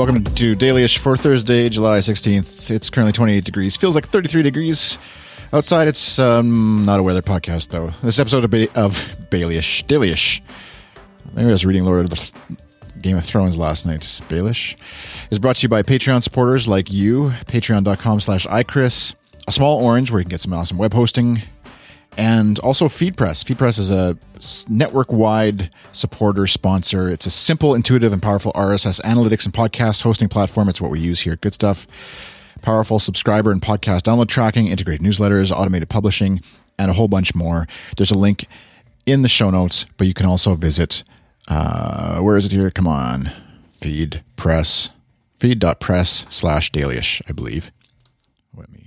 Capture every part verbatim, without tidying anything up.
welcome to Dailyish for Thursday, July sixteenth. It's currently twenty-eight degrees. Feels like thirty-three degrees outside. It's um, not a weather podcast, though. This episode of, ba- of Baelish, Dailyish, maybe I was reading Lord of the Game of Thrones last night. Baelish is brought to you by Patreon supporters like you. Patreon.com slash iChris. A small orange where you can get some awesome web hosting. And also FeedPress. FeedPress is a network-wide supporter sponsor. It's a simple, intuitive, and powerful R S S analytics and podcast hosting platform. It's what we use here at Good Stuff. Powerful subscriber and podcast download tracking, integrated newsletters, automated publishing, and a whole bunch more. There's a link in the show notes, but you can also visit, uh, where is it here? Come on. FeedPress. Feed.press slash Dailyish, I believe. Let me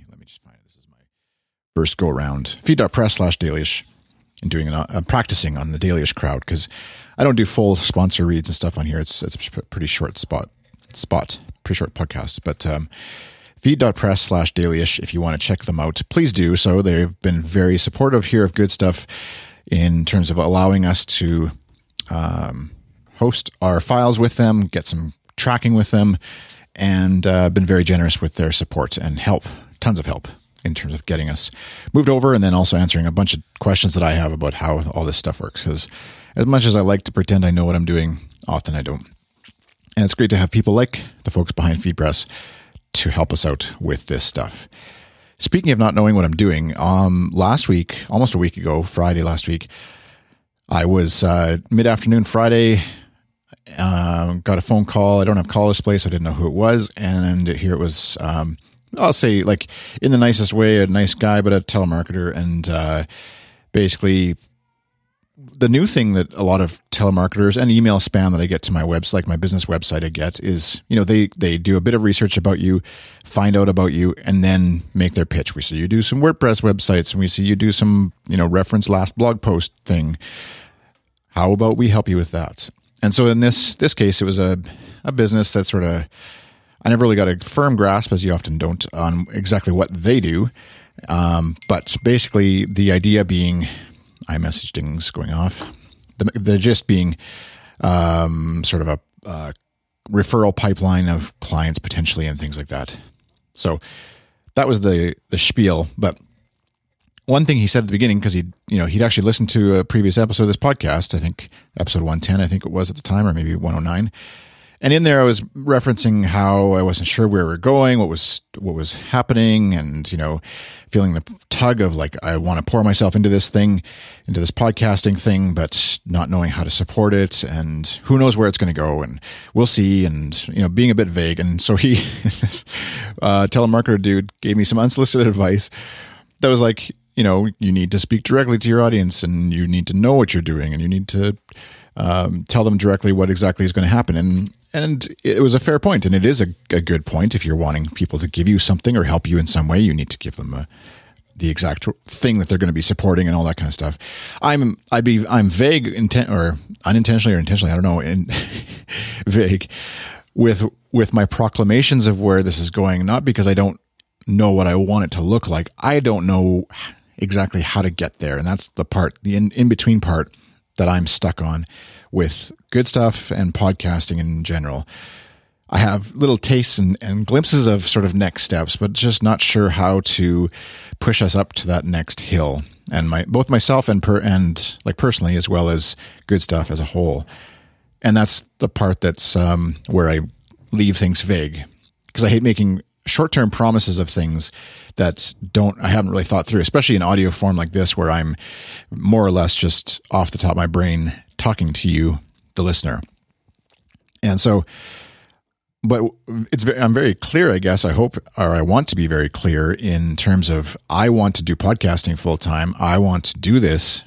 first go around feed.press slash Dailyish and doing an, I'm practicing on the Dailyish crowd because I don't do full sponsor reads and stuff on here. It's it's a pretty short spot, spot, pretty short podcast. But um, feed.press slash Dailyish if you want to check them out, please do so. They've been very supportive here of Good Stuff in terms of allowing us to um, host our files with them, get some tracking with them, and uh, been very generous with their support and help, tons of help. In terms of getting us moved over and then also answering a bunch of questions that I have about how all this stuff works. Because as much as I like to pretend I know what I'm doing, often I don't. And it's great to have people like the folks behind FeedPress to help us out with this stuff. Speaking of not knowing what I'm doing, um, last week, almost a week ago, Friday last week, I was uh, mid-afternoon Friday, um, got a phone call. I don't have call display, so I didn't know who it was. And here it was... Um, I'll say, like, in the nicest way, a nice guy, but a telemarketer. And uh, basically, the new thing that a lot of telemarketers and email spam that I get to my website, like my business website I get, is, you know, they, they do a bit of research about you, find out about you, and then make their pitch. We see you do some WordPress websites, and we see you do some, you know, reference last blog post thing. How about we help you with that? And so in this this case, it was a, a business that sort of... I never really got a firm grasp, as you often don't, on exactly what they do. Um, but basically, the idea being, iMessage dings going off, the, the gist being um, sort of a uh, referral pipeline of clients potentially and things like that. So that was the the spiel. But one thing he said at the beginning, because he you know he'd actually listened to a previous episode of this podcast, I think episode one ten, I think it was at the time, or maybe one oh nine. And in there, I was referencing how I wasn't sure where we were going, what was what was happening, and, you know, feeling the tug of, like, I want to pour myself into this thing, into this podcasting thing, but not knowing how to support it, and who knows where it's going to go, and we'll see, and, you know, being a bit vague. And so he, this uh, telemarketer dude, gave me some unsolicited advice that was like, you know, you need to speak directly to your audience, and you need to know what you're doing, and you need to um, tell them directly what exactly is going to happen. And And it was a fair point, and it is a, a good point. If you're wanting people to give you something or help you in some way, you need to give them a, the exact thing that they're going to be supporting and all that kind of stuff. I'm I be I'm vague, intent or unintentionally or intentionally, I don't know, in, vague with with my proclamations of where this is going. Not because I don't know what I want it to look like. I don't know exactly how to get there, and that's the part, the in, in between part that I'm stuck on with Good Stuff and podcasting in general. I have little tastes and, and glimpses of sort of next steps, but just not sure how to push us up to that next hill. And my both myself and per, and like personally, as well as Good Stuff as a whole. And that's the part that's um, where I leave things vague, because I hate making short-term promises of things that don't I haven't really thought through, especially in audio form like this, where I'm more or less just off the top of my brain talking to you, the listener. And so, but it's I'm very clear, I guess, I hope, or I want to be very clear in terms of, I want to do podcasting full time. I want to do this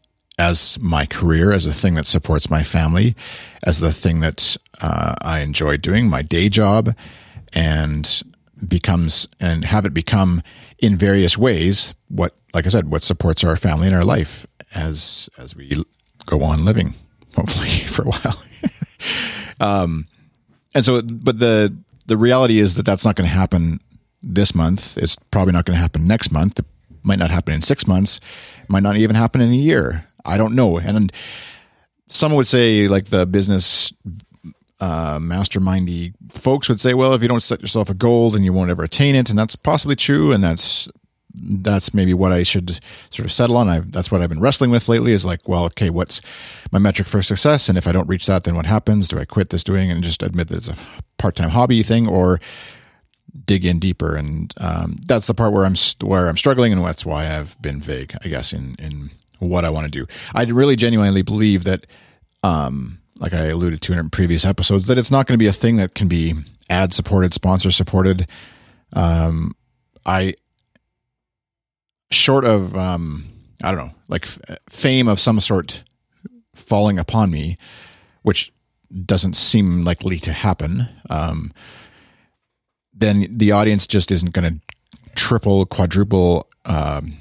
as my career, as the thing that supports my family, as the thing that uh, I enjoy doing, my day job, and becomes and have it become in various ways what, like I said, what supports our family and our life as as we go on living, hopefully for a while. um, and so, but the the reality is that that's not going to happen this month. It's probably not going to happen next month. It might not happen in six months. It might not even happen in a year. I don't know. And someone would say, like, the business uh, mastermindy folks would say, well, if you don't set yourself a goal, then you won't ever attain it. And that's possibly true. And that's, that's maybe what I should sort of settle on. I've, that's what I've been wrestling with lately is like, well, okay, what's my metric for success? And if I don't reach that, then what happens? Do I quit this doing and just admit that it's a part-time hobby thing, or dig in deeper? And um, that's the part where I'm where I'm struggling, and that's why I've been vague, I guess, in in what I want to do. I really genuinely believe that, um, like I alluded to in previous episodes, that it's not going to be a thing that can be ad supported, sponsor supported. Um, I short of um, I don't know, like f- fame of some sort falling upon me, which doesn't seem likely to happen. Um, then the audience just isn't going to triple, quadruple, um,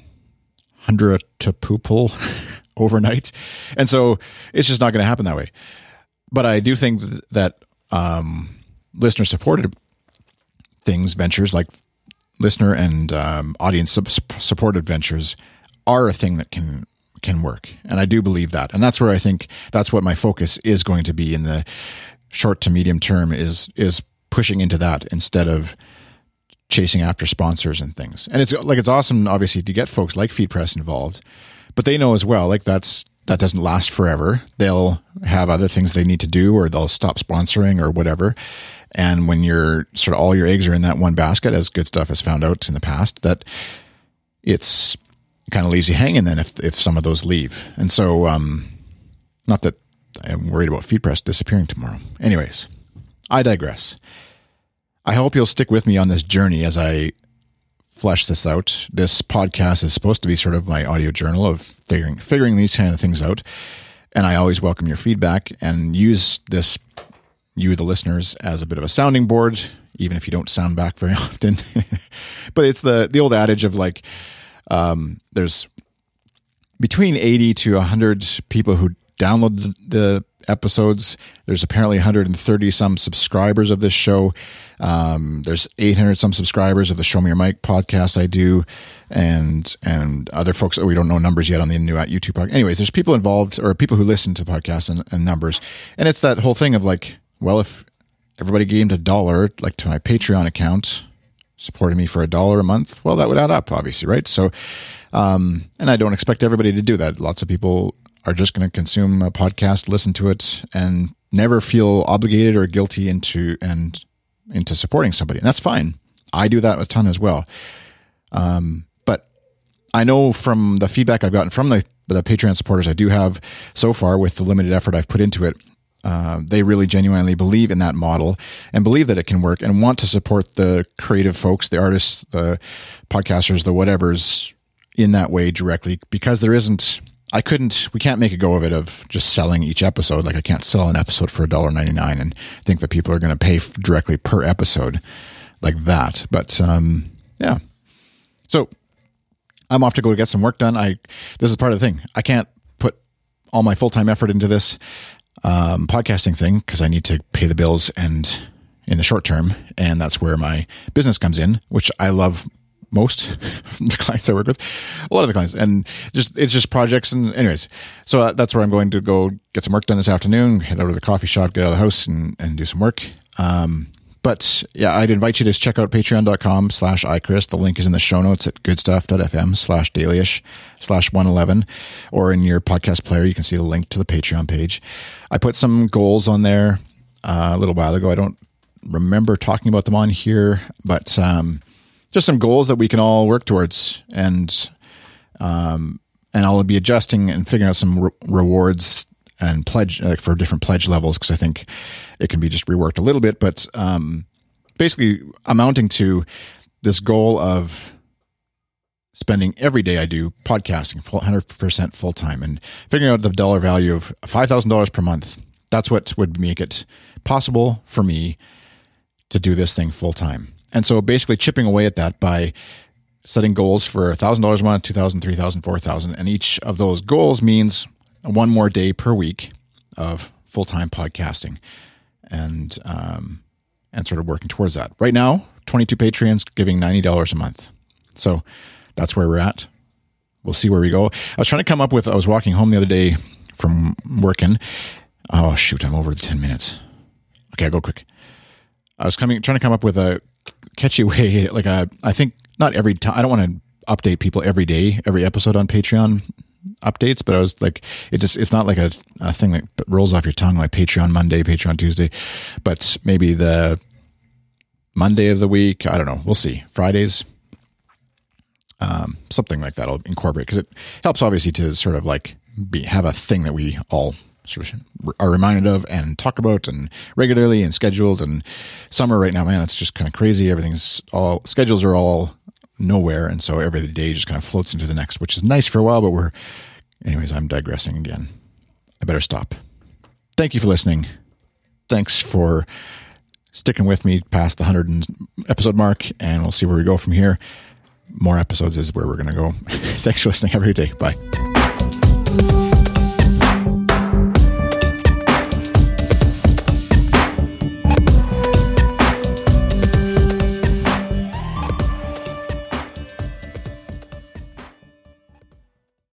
hundredtuple overnight. And so it's just not going to happen that way. But I do think that um, listener supported things, ventures like listener and um, audience supported ventures are a thing that can can work. And I do believe that. And that's where I think that's what my focus is going to be in the short to medium term is is pushing into that instead of chasing after sponsors and things. And it's like, it's awesome, obviously, to get folks like FeedPress involved, but they know as well, like that's, that doesn't last forever. They'll have other things they need to do, or they'll stop sponsoring or whatever. And when you're sort of all your eggs are in that one basket, as Good Stuff has found out in the past, that it's kind of leaves you hanging then if, if some of those leave. And so, um, not that I'm worried about FeedPress disappearing tomorrow. Anyways, I digress. I hope you'll stick with me on this journey as I flesh this out. This podcast is supposed to be sort of my audio journal of figuring figuring these kind of things out. And I always welcome your feedback and use this, you, the listeners, as a bit of a sounding board, even if you don't sound back very often. But it's the, the old adage of like, um, there's between eighty to one hundred people who download the, the episodes. There's apparently one hundred thirty some subscribers of this show. Um, there's eight hundred some subscribers of the Show Me Your Mic podcast I do, and and other folks. We don't know numbers yet on the new at YouTube podcast. Anyways, there's people involved, or people who listen to the podcast, and, and numbers. And it's that whole thing of like, well, if everybody gave a dollar, like to my Patreon account, supporting me for a dollar a month, well, that would add up, obviously, right? So, um, and I don't expect everybody to do that. Lots of people are just going to consume a podcast, listen to it, and never feel obligated or guilty into and into supporting somebody. And that's fine. I do that a ton as well. Um, but I know from the feedback I've gotten from the, the Patreon supporters I do have so far, with the limited effort I've put into it, uh, they really genuinely believe in that model and believe that it can work and want to support the creative folks, the artists, the podcasters, the whatevers in that way directly, because there isn't... I couldn't, we can't make a go of it of just selling each episode. Like I can't sell an episode for one dollar ninety-nine and think that people are going to pay f- directly per episode like that. But, um, yeah. So I'm off to go get some work done. I, this is part of the thing. I can't put all my full-time effort into this, um, podcasting thing because I need to pay the bills and in the short term. And that's where my business comes in, which I love most from the clients I work with, a lot of the clients, and just it's just projects. And anyways, so uh, that's where I'm going to go get some work done this afternoon, head over to the coffee shop, get out of the house and, and do some work. Um, but yeah, I'd invite you to check out patreon.com slash iChris. The link is in the show notes at goodstuff.fm slash dailyish slash 111, or in your podcast player, you can see the link to the Patreon page. I put some goals on there uh, a little while ago. I don't remember talking about them on here, but, um, just some goals that we can all work towards, and um, and I'll be adjusting and figuring out some re- rewards and pledge uh, for different pledge levels, because I think it can be just reworked a little bit, but um, basically amounting to this goal of spending every day I do podcasting full, one hundred percent full time, and figuring out the dollar value of five thousand dollars per month. That's what would make it possible for me to do this thing full time. And so basically chipping away at that by setting goals for one thousand dollars a month, two thousand dollars, three thousand dollars, four thousand dollars. And each of those goals means one more day per week of full-time podcasting, and um, and sort of working towards that. Right now, twenty-two Patreons giving ninety dollars a month. So that's where we're at. We'll see where we go. I was trying to come up with, I was walking home the other day from working. Oh, shoot, I'm over the ten minutes. Okay, I'll go quick. I was coming, trying to come up with a catchy way, like a, I think not every time, I don't want to update people every day, every episode on Patreon updates, but I was like, it just, it's not like a, a thing that rolls off your tongue, like Patreon Monday, Patreon Tuesday, but maybe the Monday of the week, I don't know, we'll see. Fridays, um, something like that I'll incorporate, because it helps obviously to sort of like be, have a thing that we all sort of are reminded of and talk about and regularly and scheduled. And summer right now, man, it's just kind of crazy. Everything's all, schedules are all nowhere, and so every day just kind of floats into the next, which is nice for a while, but we're anyways, I'm digressing again. I better stop. Thank you for listening. Thanks for sticking with me past the one hundred episode mark, and we'll see where we go from here. More episodes is where we're going to go. Thanks for listening. Have a great day. Bye.